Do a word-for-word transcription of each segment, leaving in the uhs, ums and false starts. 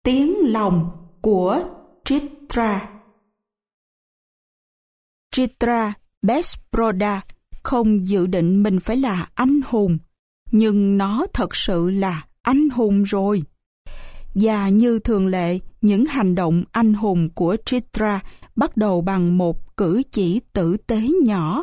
Tiếng lòng của Chitra. Chitra Besproda không dự định mình phải là anh hùng, nhưng nó thật sự là anh hùng rồi. Và như thường lệ, những hành động anh hùng của Chitra bắt đầu bằng một cử chỉ tử tế nhỏ.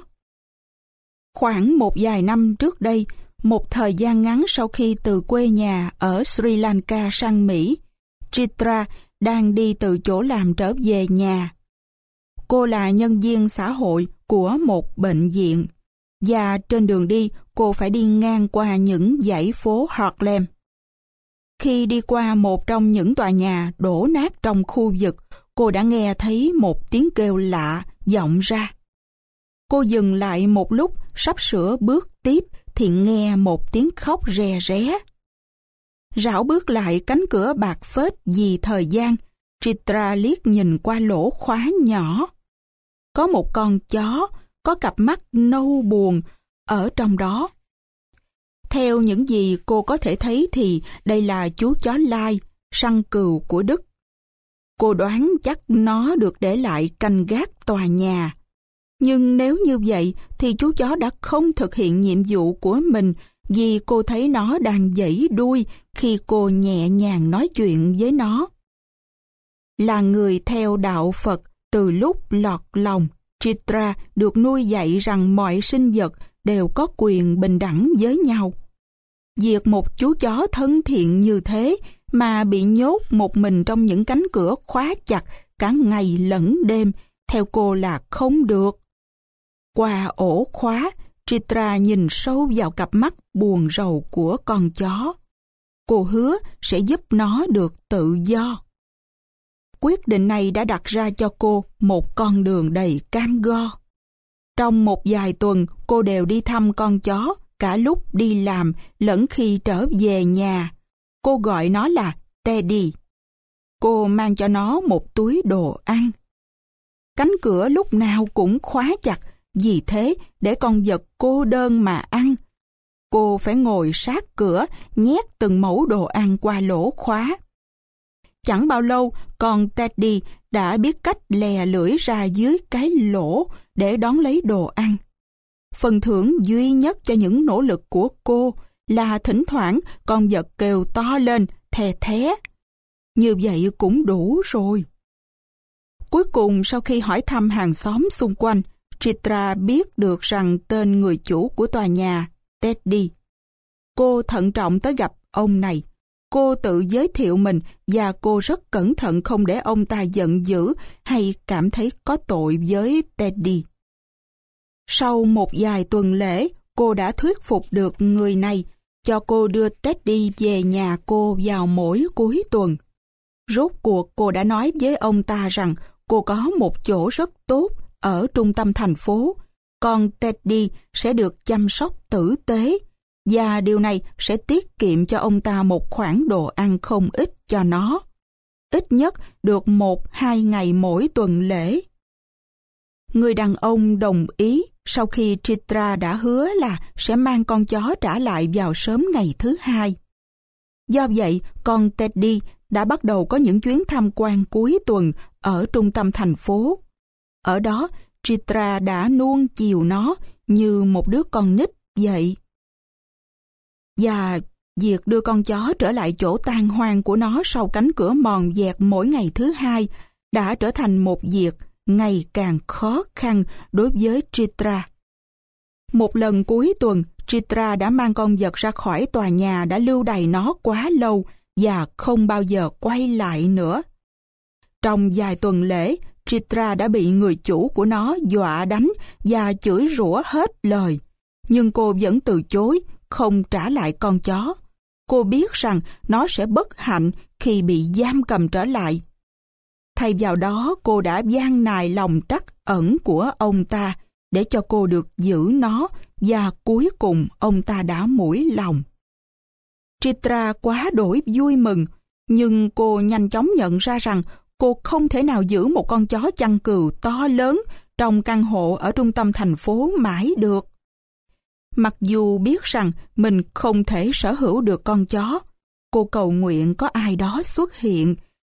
Khoảng một vài năm trước đây, một thời gian ngắn sau khi từ quê nhà ở Sri Lanka sang Mỹ, Chitra đang đi từ chỗ làm trở về nhà. Cô là nhân viên xã hội của một bệnh viện, và trên đường đi cô phải đi ngang qua những dãy phố Harlem. Khi đi qua một trong những tòa nhà đổ nát trong khu vực, cô đã nghe thấy một tiếng kêu lạ vọng ra. Cô dừng lại một lúc, sắp sửa bước tiếp thì nghe một tiếng khóc rè ré. Rảo bước lại cánh cửa bạc phết vì thời gian, Chitra liếc nhìn qua lỗ khóa nhỏ. Có một con chó, có cặp mắt nâu buồn ở trong đó. Theo những gì cô có thể thấy thì đây là chú chó lai, săn cừu của Đức. Cô đoán chắc nó được để lại canh gác tòa nhà. Nhưng nếu như vậy thì chú chó đã không thực hiện nhiệm vụ của mình, vì cô thấy nó đang giãy đuôi khi cô nhẹ nhàng nói chuyện với nó. Là người theo đạo Phật từ lúc lọt lòng, Chitra được nuôi dạy rằng mọi sinh vật đều có quyền bình đẳng với nhau. Việc một chú chó thân thiện như thế mà bị nhốt một mình trong những cánh cửa khóa chặt cả ngày lẫn đêm, theo cô là không được. Qua ổ khóa, Chitra nhìn sâu vào cặp mắt buồn rầu của con chó. Cô hứa sẽ giúp nó được tự do. Quyết định này đã đặt ra cho cô một con đường đầy cam go. Trong một vài tuần, cô đều đi thăm con chó, cả lúc đi làm lẫn khi trở về nhà. Cô gọi nó là Teddy. Cô mang cho nó một túi đồ ăn. Cánh cửa lúc nào cũng khóa chặt, vì thế để con vật cô đơn mà ăn, cô phải ngồi sát cửa nhét từng mẩu đồ ăn qua lỗ khóa. Chẳng bao lâu, con Teddy đã biết cách lè lưỡi ra dưới cái lỗ để đón lấy đồ ăn. Phần thưởng duy nhất cho những nỗ lực của cô là thỉnh thoảng con vật kêu to lên, thè thé. Như vậy cũng đủ rồi. Cuối cùng, sau khi hỏi thăm hàng xóm xung quanh, Chitra biết được rằng tên người chủ của tòa nhà, Teddy. Cô thận trọng tới gặp ông này. Cô tự giới thiệu mình và cô rất cẩn thận không để ông ta giận dữ hay cảm thấy có tội với Teddy. Sau một vài tuần lễ, cô đã thuyết phục được người này cho cô đưa Teddy về nhà cô vào mỗi cuối tuần. Rốt cuộc cô đã nói với ông ta rằng cô có một chỗ rất tốt ở trung tâm thành phố. Con Teddy sẽ được chăm sóc tử tế, và điều này sẽ tiết kiệm cho ông ta một khoản đồ ăn không ít cho nó. Ít nhất được một hai ngày mỗi tuần lễ. Người đàn ông đồng ý sau khi Chitra đã hứa là sẽ mang con chó trả lại vào sớm ngày thứ hai. Do vậy, con Teddy đã bắt đầu có những chuyến tham quan cuối tuần ở trung tâm thành phố. Ở đó, Chitra đã nuông chiều nó như một đứa con nít vậy. Và việc đưa con chó trở lại chỗ tang hoang của nó sau cánh cửa mòn dẹt mỗi ngày thứ hai đã trở thành một việc ngày càng khó khăn đối với Chitra. Một lần cuối tuần, Chitra đã mang con vật ra khỏi tòa nhà đã lưu đày nó quá lâu và không bao giờ quay lại nữa. Trong vài tuần lễ, Chitra đã bị người chủ của nó dọa đánh và chửi rủa hết lời. Nhưng cô vẫn từ chối, không trả lại con chó. Cô biết rằng nó sẽ bất hạnh khi bị giam cầm trở lại. Thay vào đó, cô đã van nài lòng trắc ẩn của ông ta để cho cô được giữ nó, và cuối cùng ông ta đã mũi lòng. Chitra quá đổi vui mừng, nhưng cô nhanh chóng nhận ra rằng cô không thể nào giữ một con chó chăn cừu to lớn trong căn hộ ở trung tâm thành phố mãi được. Mặc dù biết rằng mình không thể sở hữu được con chó, cô cầu nguyện có ai đó xuất hiện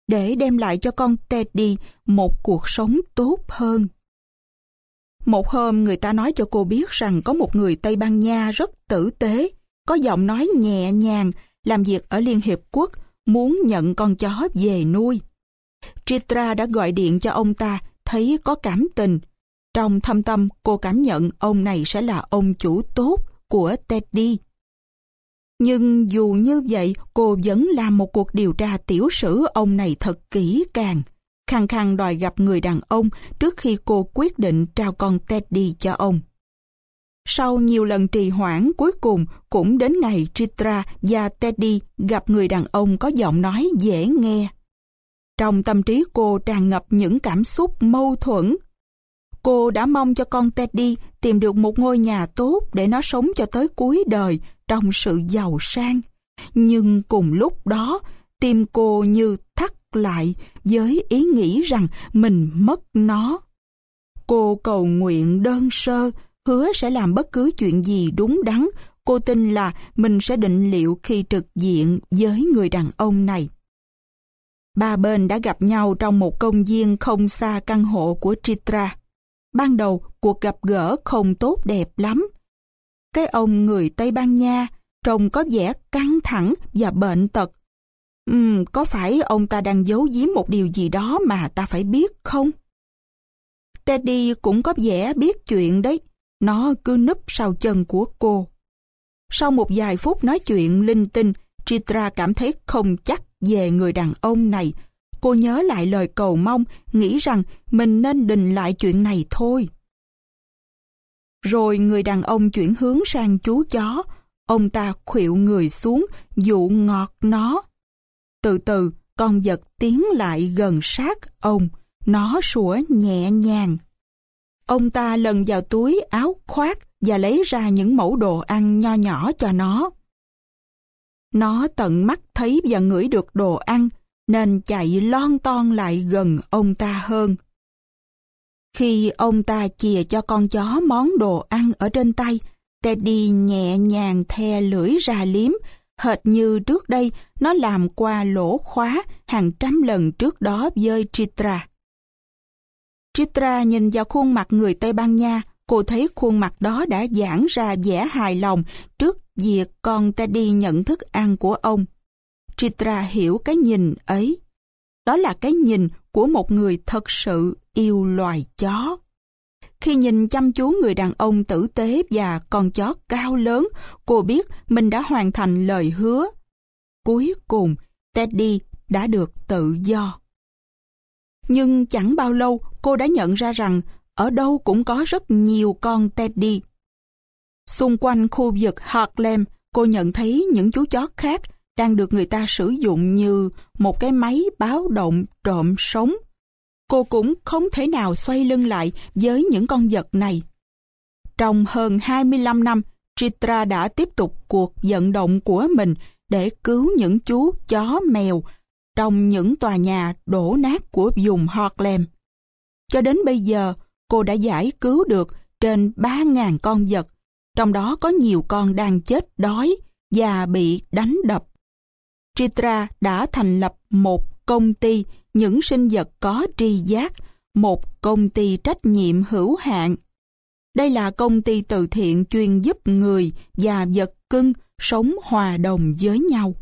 để đem lại cho con Teddy một cuộc sống tốt hơn. Một hôm người ta nói cho cô biết rằng có một người Tây Ban Nha rất tử tế, có giọng nói nhẹ nhàng, làm việc ở Liên Hiệp Quốc, muốn nhận con chó về nuôi. Chitra đã gọi điện cho ông ta, thấy có cảm tình. Trong thâm tâm cô cảm nhận ông này sẽ là ông chủ tốt của Teddy. Nhưng dù như vậy, cô vẫn làm một cuộc điều tra tiểu sử ông này thật kỹ càng, khăng khăng đòi gặp người đàn ông trước khi cô quyết định trao con Teddy cho ông. Sau nhiều lần trì hoãn, cuối cùng cũng đến ngày Chitra và Teddy gặp người đàn ông có giọng nói dễ nghe. Trong tâm trí cô tràn ngập những cảm xúc mâu thuẫn. Cô đã mong cho con Teddy tìm được một ngôi nhà tốt để nó sống cho tới cuối đời trong sự giàu sang. Nhưng cùng lúc đó, tim cô như thắt lại với ý nghĩ rằng mình mất nó. Cô cầu nguyện đơn sơ, hứa sẽ làm bất cứ chuyện gì đúng đắn. Cô tin là mình sẽ định liệu khi trực diện với người đàn ông này. Ba bên đã gặp nhau trong một công viên không xa căn hộ của Chitra. Ban đầu, cuộc gặp gỡ không tốt đẹp lắm. Cái ông người Tây Ban Nha trông có vẻ căng thẳng và bệnh tật. Uhm, có phải ông ta đang giấu giếm một điều gì đó mà ta phải biết không? Teddy cũng có vẻ biết chuyện đấy. Nó cứ núp sau chân của cô. Sau một vài phút nói chuyện linh tinh, Chitra cảm thấy không chắc về người đàn ông này. Cô nhớ lại lời cầu mong, nghĩ rằng mình nên đình lại chuyện này thôi. Rồi người đàn ông chuyển hướng sang chú chó. Ông ta khuỵu người xuống, dụ ngọt nó. Từ từ, con vật tiến lại gần sát ông. Nó sủa nhẹ nhàng. Ông ta lần vào túi áo khoác và lấy ra những mẩu đồ ăn nho nhỏ cho nó. Nó tận mắt thấy và ngửi được đồ ăn, nên chạy lon ton lại gần ông ta hơn. Khi ông ta chìa cho con chó món đồ ăn ở trên tay, Teddy nhẹ nhàng the lưỡi ra liếm, hệt như trước đây nó làm qua lỗ khóa hàng trăm lần trước đó với Chitra. Chitra nhìn vào khuôn mặt người Tây Ban Nha, cô thấy khuôn mặt đó đã giãn ra vẻ hài lòng trước việc con Teddy nhận thức ăn của ông. Chitra hiểu cái nhìn ấy. Đó là cái nhìn của một người thật sự yêu loài chó. Khi nhìn chăm chú người đàn ông tử tế và con chó cao lớn, cô biết mình đã hoàn thành lời hứa. Cuối cùng, Teddy đã được tự do. Nhưng chẳng bao lâu, cô đã nhận ra rằng ở đâu cũng có rất nhiều con Teddy. Xung quanh khu vực Harlem, cô nhận thấy những chú chó khác đang được người ta sử dụng như một cái máy báo động trộm sống. Cô cũng không thể nào xoay lưng lại với những con vật này. Trong hơn hai mươi lăm năm, Chitra đã tiếp tục cuộc vận động của mình để cứu những chú chó mèo trong những tòa nhà đổ nát của vùng Harlem. Cho đến bây giờ, cô đã giải cứu được trên ba nghìn con vật, trong đó có nhiều con đang chết đói và bị đánh đập. Chitra đã thành lập một công ty những sinh vật có tri giác, một công ty trách nhiệm hữu hạn. Đây là công ty từ thiện chuyên giúp người và vật cưng sống hòa đồng với nhau.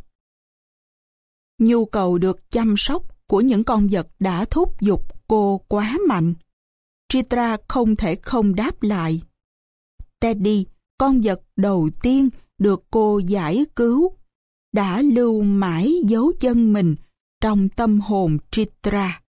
Nhu cầu được chăm sóc của những con vật đã thúc giục cô quá mạnh. Chitra không thể không đáp lại. Teddy, con vật đầu tiên được cô giải cứu, đã lưu mãi dấu chân mình trong tâm hồn Chitra.